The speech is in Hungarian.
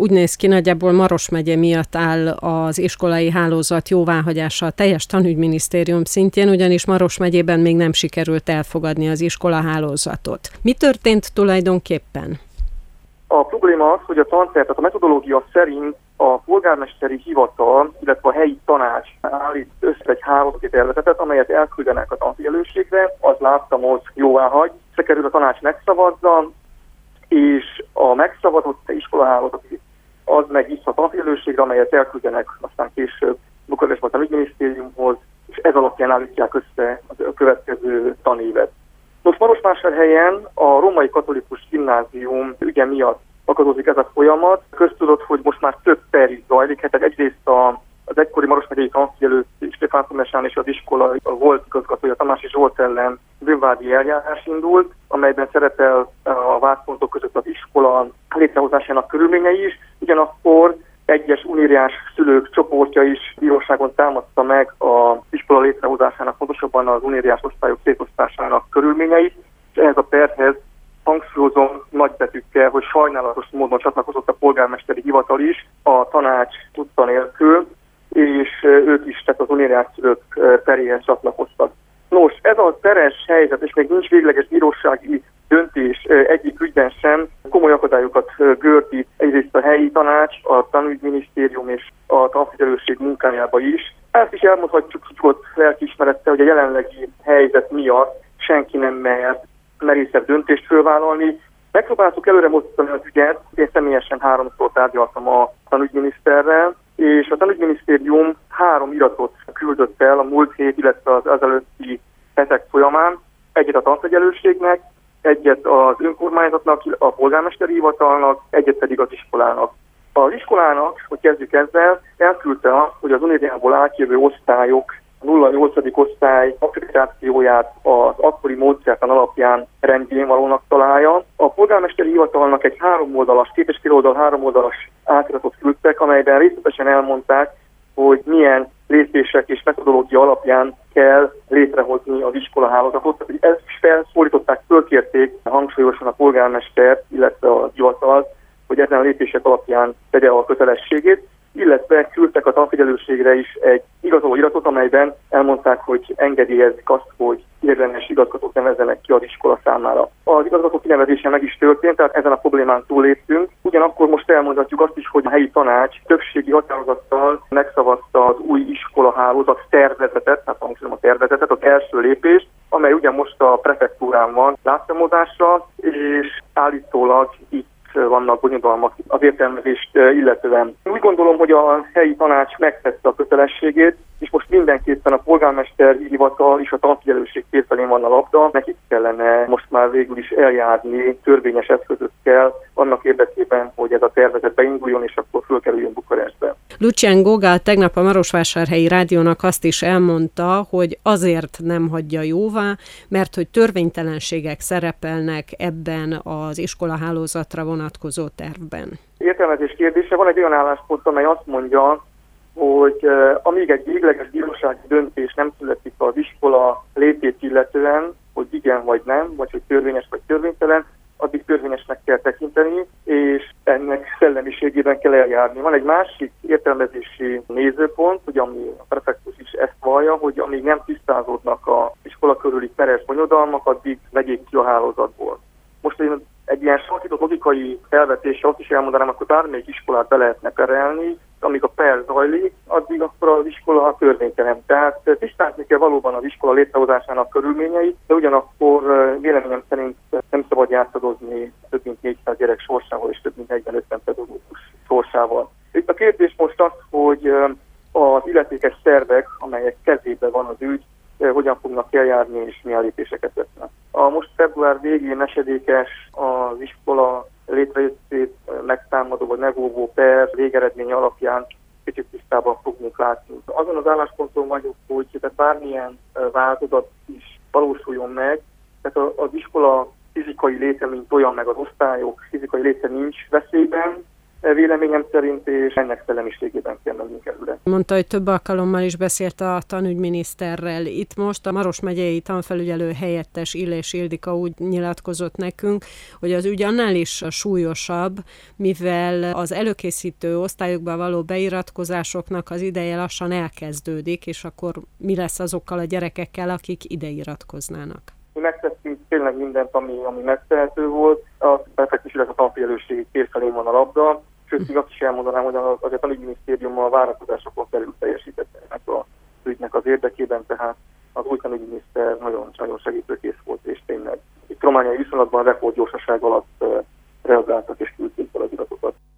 Úgy néz ki, nagyjából Maros megye miatt áll az iskolai hálózat jóváhagyása a teljes tanügyminisztérium szintjén, ugyanis Maros megyében még nem sikerült elfogadni az iskolahálózatot. Mi történt tulajdonképpen? A probléma az, hogy a tanterv, tehát a metodológia szerint a polgármesteri hivatal, illetve a helyi tanács állít össze egy hálózati tervezetet, amelyet elküldenek a tanfigyelőségre, az látszamos jóváhagy, kerül a tanács megszavazza, és a megszavazott iskolahálózat az meg vissza a tanfigyelőségre, amelyet elküldenek aztán később Bukarestbe a tanügyminisztériumhoz, és ez alapján állítják össze a következő tanévet. Most Marosvásárhelyen a római katolikus gimnázium ügye miatt akadózik ez a folyamat. Köztudott, hogy most már több per is zajlik. Hát egyrészt az egykori Maros megyei tanfigyelő Stefán Szomesán és az iskola volt igazgatója Tamási Zsolt ellen bűnvádi eljárás indult, amelyben szerepel a vádpontok között az iskola létrehozásának körülményei is. Ugyanakkor egyes unióriás szülők csoportja is bíróságon támadta meg az iskola létrehozásának, pontosabban az unióriás osztályok szétosztásának körülményeit, és ehhez a perhez hangsúlyozom nagybetűkkel, hogy sajnálatos módon csatlakozott a polgármesteri hivatal is a tanács tudta nélkül, és ők is, tehát az unióriás szülők peréhez csatlakoztak. Nos, ez a peres helyzet, és még nincs végleges bírósági döntés egyik ügyben sem, komoly akadályokat gördít egyrészt a helyi tanács, a tanügyminisztérium és a tanfigyelőség munkájába is. Ezt is elmondhatjuk ott lelkiismerettel, hogy a jelenlegi helyzet miatt senki nem merészebb döntést fölvállalni. Megpróbáltuk előre mozdítani az ügyet, én személyesen 3-szor tárgyaltam a tanügyminiszterrel, és a tanügyminisztérium 3 iratot küldött el a múlt hét, illetve az ezelőtti hetek folyamán, egyet a tanfigyelőségnek, egyet az önkormányzatnak, a polgármesteri hivatalnak, egyet pedig az iskolának. Az iskolának, hogy kezdjük ezzel, elküldte azt, hogy az unióriából átjövő osztályok 0-8. osztály akkreditációját az akkori módszertan alapján rendjén valónak találja. A polgármesteri hivatalnak egy 3 oldalas, 2,5 oldal 3 oldalas átiratot küldtek, amelyben részletesen elmondták, hogy milyen lépések és metodológia alapján kell létrehozni az iskolahálózatot. Tehát ezt is felszólították, fölkérték hangsúlyosan a polgármester, illetve a hivatal, hogy ezen a lépések alapján tegye a kötelességét, illetve küldtek a tanfigyelőségre is egy igazoló iratot, amelyben elmondták, hogy engedélyezik azt, hogy érvényes igazgatót nevezzenek ki az iskola számára. Az igazgató kinevezése meg is történt, tehát ezen a problémán túlléptünk. Ugyanakkor most elmondhatjuk azt is, hogy a helyi tanács többségi határozattal megszavazta az új iskolahálózat tervezetet, tehát hangsúlyozom a tervezetet, az első lépést, amely ugyan most a prefektúrán van látszamozásra, és állítólag itt vannak bonyodalmak az értelmezést illetően. Úgy gondolom, hogy a helyi tanács megtette a kötelességét, és most mindenképpen a polgármester hivatal és a tanfigyelőség kézfelén van a labda. Nekik kellene most már végül is eljárni törvényes eszközökkel annak érdekében, hogy ez a tervezet beinduljon, és akkor fölkerüljön Bukarestbe. Lucian Gogál tegnap a Marosvásárhelyi Rádiónak azt is elmondta, hogy azért nem hagyja jóvá, mert hogy törvénytelenségek szerepelnek ebben az iskolahálózatra vonatkozó tervben. Értelmezés kérdése. Van egy olyan álláspont, amely azt mondja, hogy amíg egy végleges bírósági döntés nem születik az iskola létét illetően, hogy igen vagy nem, vagy hogy törvényes vagy törvénytelen, addig törvényesnek kell tekinteni, és ennek szellemiségében kell eljárni. Van egy másik értelmezési nézőpont, hogy ami a prefektus is ezt vallja, hogy amíg nem tisztázódnak az iskola körüli peres bonyodalmak, addig vegyék ki a hálózatból. Most én egy ilyen sarkított logikai felvetésre azt is elmondanám, akkor bármelyik iskolát be lehetne perelni, amíg a per zajlik, addig akkor az iskola törvénytelen. Tehát tisztázni kell valóban az iskola létrehozásának körülményeit, de ugyanakkor véleményem szerint nem szabad játszadozni több mint 400 gyerek sorsával és több mint 40-50 pedagógus sorsával. Itt a kérdés most az, hogy az illetékes szervek, amelyek kezében van az ügy, hogyan fognak eljárni és milyen lépéseket tesznek. A most február végén esedékes az iskola létrejöttét megtámadó vagy megóvó per végeredménye alapján kicsit tisztában fogunk látni. Azon az állásponton vagyok, hogy bármilyen változat is valósuljon meg, tehát az iskola fizikai léte, mint olyan, meg az osztályok fizikai léte nincs veszélyben, véleményem szerint, és ennek szellemiségében kell mennünk előre. Mondta, hogy több alkalommal is beszélt a tanügyminiszterrel. Itt most a Maros megyei tanfelügyelő helyettes Illés Ildika úgy nyilatkozott nekünk, hogy az ügy annál is súlyosabb, mivel az előkészítő osztályokba való beiratkozásoknak az ideje lassan elkezdődik, és akkor mi lesz azokkal a gyerekekkel, akik ide iratkoznának? Mi megtettünk tényleg mindent, ami megtehető volt. A prefektus, a tanfelelősség térfelén van a labda, sőt, még azt is elmondanám, hogy az a tanügyminisztérium a várakozásokon belül teljesítette ennek az ügynek az érdekében, tehát az új tanügyminiszter nagyon segítőkész volt, és tényleg itt romániai viszonylatban rekordgyorsaság alatt reagáltak és küldték fel az iratokat.